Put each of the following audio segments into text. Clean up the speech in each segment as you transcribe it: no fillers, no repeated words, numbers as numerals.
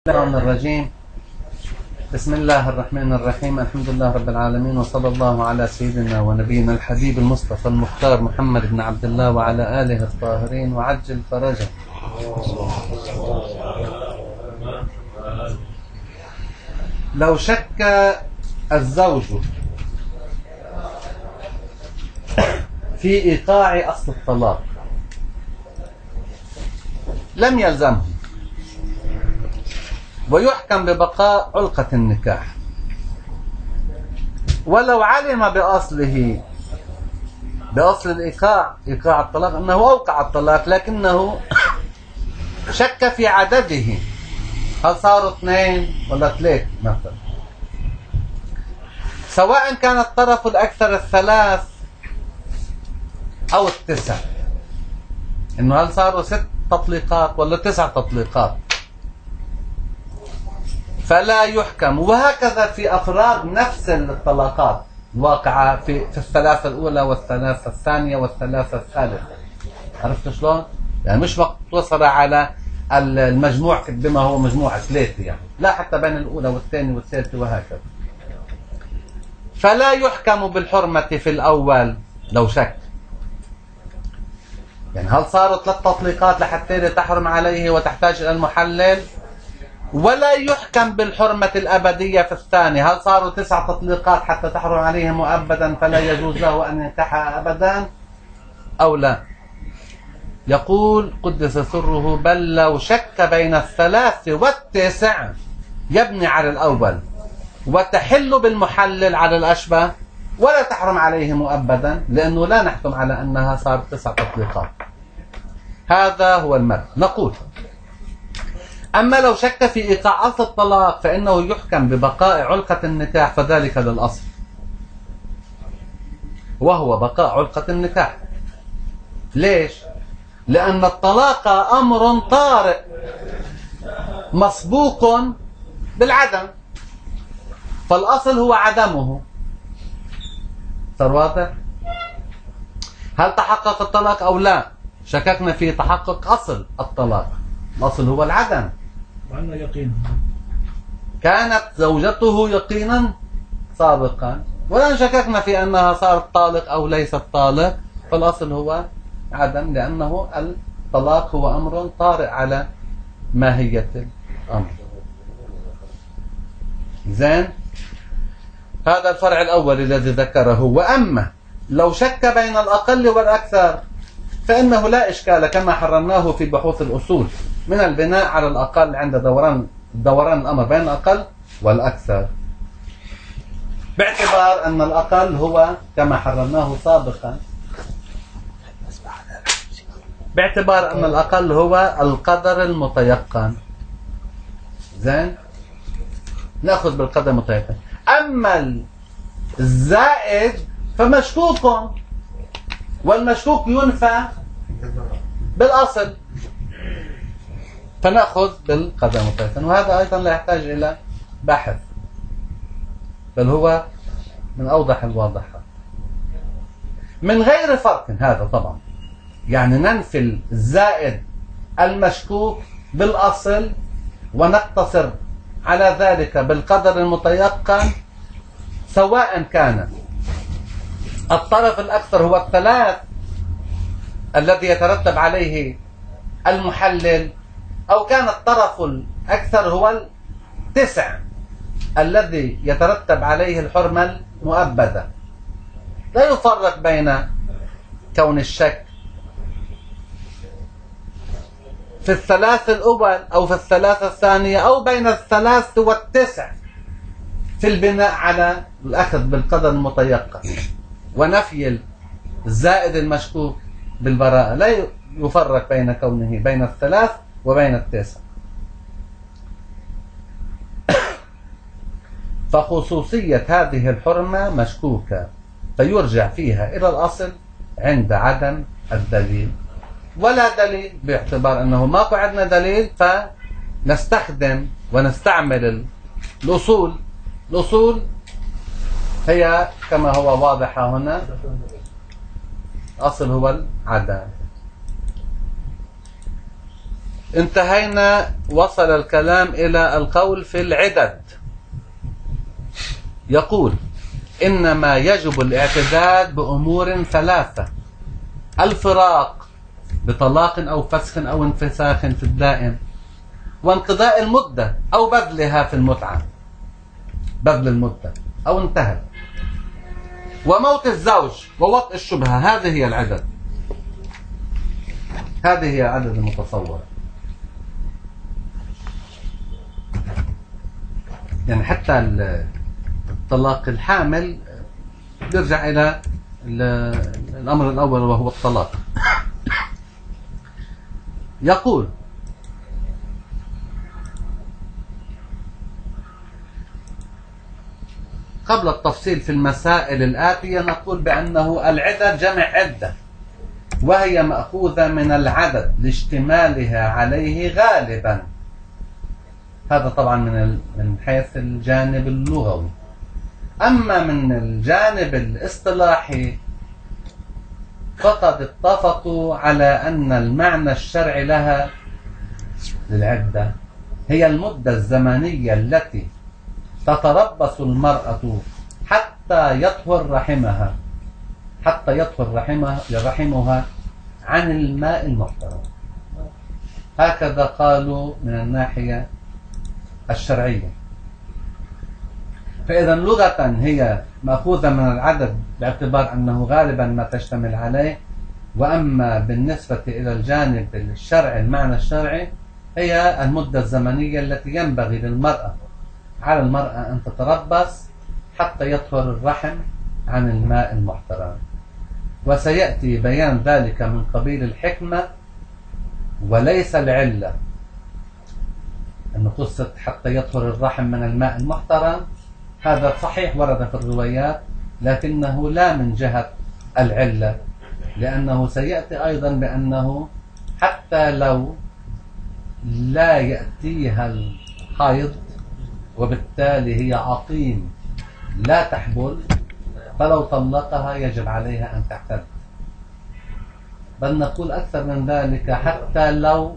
الشيطان الرجيم. بسم الله الرحمن الرحيم. الحمد لله رب العالمين، وصلى الله على سيدنا ونبينا الحبيب المصطفى المختار محمد بن عبد الله وعلى آله الطاهرين وعجل فرجه. لو شك الزوج في إيقاع أصل الطلاق لم يلزمه ويحكم ببقاء علقة النكاح، ولو علم بأصل الإيقاع، إيقاع الطلاق، أنه أوقع الطلاق، لكنه شك في عدده، هل صاروا 2 ولا 3 مثلا، سواء كان الطرف الأكثر 3 أو 9، إنه هل صاروا 6 تطليقات ولا 9 تطليقات، فلا يحكم. وهكذا في أفراد نفس الطلاقات الواقعة في الثلاثة الأولى والثلاثة الثانية والثلاثة الثالثة. عرفت شلون؟ يعني مش مقتصرة على المجموع بما هو مجموع 3 يعني، لا، حتى بين الأولى والثانية والثالثة وهكذا. فلا يحكم بالحرمة في الأول لو شك، يعني هل صاروا 3 تطليقات لحتى تحرم عليه وتحتاج إلى المحلل، ولا يحكم بالحرمة الأبدية في الثاني، هل صاروا 9 تطليقات حتى تحرم عليه مؤبدا فلا يجوز له أن ينكح أبدا أو لا. يقول قدس سره: بل لو شك بين 3 و9 يبني على الأول وتحل بالمحلل على الأشبه، ولا تحرم عليه مؤبدا، لأنه لا نحكم على أنها صارت 9 تطليقات. هذا هو المذهب. نقول: أما لو شك في إيقاع أصل الطلاق فإنه يحكم ببقاء علقة النكاح، فذلك للأصل، وهو بقاء علقة النكاح. ليش؟ لأن الطلاق أمر طارئ مسبوق بالعدم، فالأصل هو عدمه. صار واضح؟ هل تحقق الطلاق أو لا؟ شككنا في تحقق أصل الطلاق، الأصل هو العدم. وعندنا يقين، كانت زوجته يقينا سابقا، ولا شككنا في أنها صارت طالق أو ليست طالق، فالأصل هو عدم، لأنه الطلاق هو أمر طارئ على ماهية الأمر. زين، هذا الفرع الأول الذي ذكره. وأما لو شك بين الأقل والأكثر فإنه لا إشكال، كما حرمناه في بحوث الأصول، من البناء على الأقل عند دوران الأمر بين الأقل والأكثر، باعتبار أن الأقل هو كما حرمناه سابقا، باعتبار أن الأقل هو القدر المتيقن. زين، نأخذ بالقدر المتيقن. أما الزائد فمشكوك، والمشكوك ينفى بالأصل، فنأخذ بالقدر المتيقن. وهذا أيضا لا يحتاج إلى بحث، بل هو من أوضح الواضحات من غير فرق. هذا طبعا يعني ننفي الزائد المشكوك بالأصل ونقتصر على ذلك بالقدر المتيقن، سواء كان الطرف الأكثر هو 3 الذي يترتب عليه المحلل، أو كان الطرف الأكثر هو 9 الذي يترتب عليه الحرمة المؤبدة. لا يفرق بين كون الشك في 3 الأول أو في 3 الثانية، أو بين 3 و9 في البناء على الأخذ بالقدر المتيقن ونفي الزائد المشكوك بالبراءة. لا يفرق بين كونه بين 3 وبين 9. فخصوصية هذه الحرمة مشكوكة، فيرجع فيها إلى الأصل عند عدم الدليل، ولا دليل باعتبار أنه ما عندنا دليل، فنستخدم ونستعمل الأصول. الأصول هي كما هو واضحة هنا، أصل هو العدم. انتهينا. وصل الكلام إلى القول في العدد. يقول: إنما يجب الاعتداد بأمور ثلاثة: الفراق بطلاق أو فسخ أو انفساخ في الدائم، وانقضاء المدة أو بذلها في المتعة، بذل المدة أو انتهت، وموت الزوج ووطء الشبهة. هذه هي العدد، هذه هي العدد المتصور. يعني حتى الطلاق الحامل يرجع إلى الأمر الأول وهو الطلاق. يقول: قبل التفصيل في المسائل الآتية نقول بأنه العدد جمع عدة، وهي مأخوذة من العدد لاشتمالها عليه غالبا. هذا طبعا من حيث الجانب اللغوي. أما من الجانب الاصطلاحي فقد اتفقوا على أن المعنى الشرعي لها للعدة هي المدة الزمنية التي تتربص المرأة حتى يطهر رحمها، حتى يطهر رحمها عن الماء المحترم. هكذا قالوا من الناحية الشرعية. فإذا لغة هي مأخوذة من العدد باعتبار أنه غالبا ما تشتمل عليه، وأما بالنسبة إلى الجانب الشرعي المعنى الشرعي هي المدة الزمنية التي ينبغي للمرأة على المرأة أن تتربص حتى يطهر الرحم عن الماء المحترم. وسيأتي بيان ذلك من قبيل الحكمة وليس العلة. أن قصة حتى يطهر الرحم من الماء المحترم هذا صحيح ورد في الروايات، لكنه لا من جهة العلة، لأنه سيأتي أيضا بأنه حتى لو لا يأتيها الحيض وبالتالي هي عقيم لا تحبل، فلو طلقها يجب عليها أن تعتد. بل نقول أكثر من ذلك، حتى لو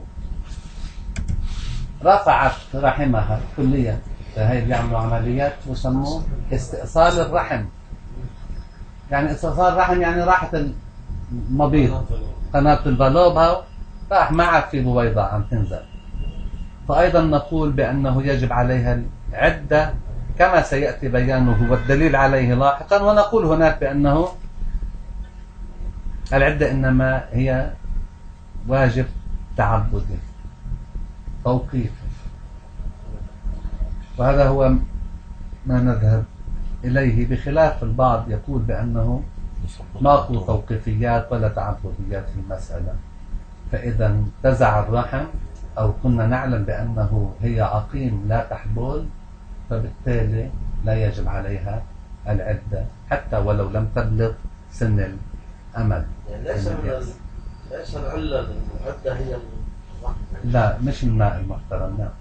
رفعت رحمها كليا، هي بيعملوا عمليات يسموه استئصال الرحم. يعني استئصال الرحم يعني راحت المبيض، قناة الفالوبها راح ما عاد في بويضة عم تنزل. فأيضا نقول بأنه يجب عليها العدة كما سيأتي بيانه والدليل عليه لاحقا. ونقول هناك بأنه العدة إنما هي واجب تعبدي توقيفي، وهذا هو ما نذهب إليه، بخلاف البعض يقول بأنه ماكو توقيفيات ولا تعبديات في المسألة. فإذا انتزع الرحم أو كنا نعلم بأنه هي عقيم لا تحبل، فبالتالي لا يجب عليها العدة حتى ولو لم تبلغ سن الأمل. يعني ليس العلة العدة هي الرحم، لا مش الماء المحترم، لا.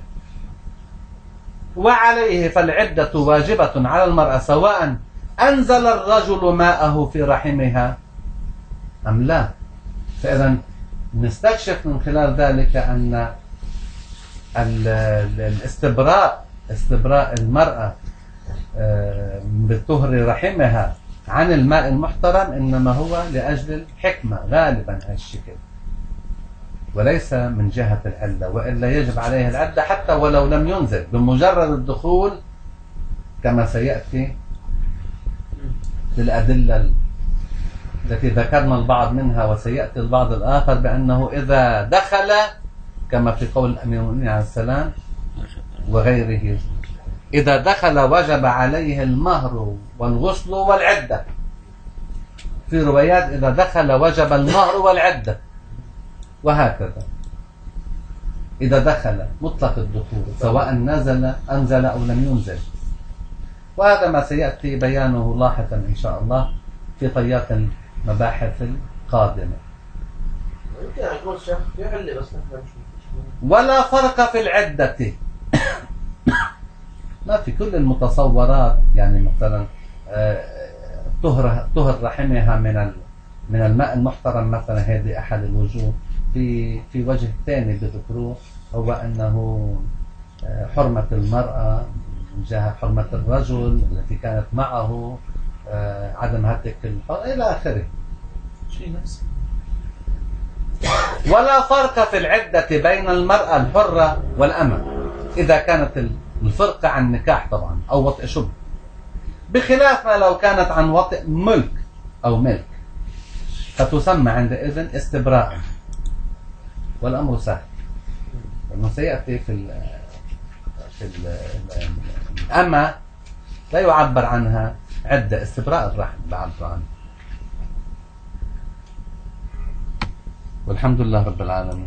وعليه فالعدة واجبة على المرأة سواء أنزل الرجل ماءه في رحمها أم لا. فإذا نستكشف من خلال ذلك أن استبراء المرأة بطهر رحمها عن الماء المحترم إنما هو لأجل الحكمة غالبا هالشكل، وليس من جهة العلة، وإلا يجب عليه العدة حتى ولو لم ينزل. بمجرد الدخول كما سيأتي في الأدلة التي ذكرنا البعض منها وسيأتي البعض الآخر بأنه إذا دخل كما في قول الأمير المؤمنين عليه السلام وغيره، إذا دخل وجب عليه المهر والغسل والعدة. في روايات إذا دخل وجب المهر والعدة، وهكذا إذا دخل مطلق الدخول سواء أنزل أو لم ينزل. وهذا ما سيأتي بيانه لاحقا إن شاء الله في طيات المباحث القادمة. ولا فرق في العدة. ما في كل المتصورات، يعني مثلا طهر رحمها من الماء المحترم مثلا، هذه أحد الوجوه. في وجه ثاني بذكروه، هو أنه حرمة المرأة تجاه حرمة الرجل التي كانت معه، عدم هتك إلى آخره. ولا فرق في العدة بين المرأة الحرة والأمة إذا كانت الفرقة عن نكاح طبعا أو وطئ شبه، بخلاف ما لو كانت عن وطئ ملك أو ملك، فتسمى عندئذ استبراء، والأمر سهل لأنه سيأتي في الأمة لا يعبر عنها عدة، استبراء الرحم بعبر عنه. والحمد لله رب العالمين.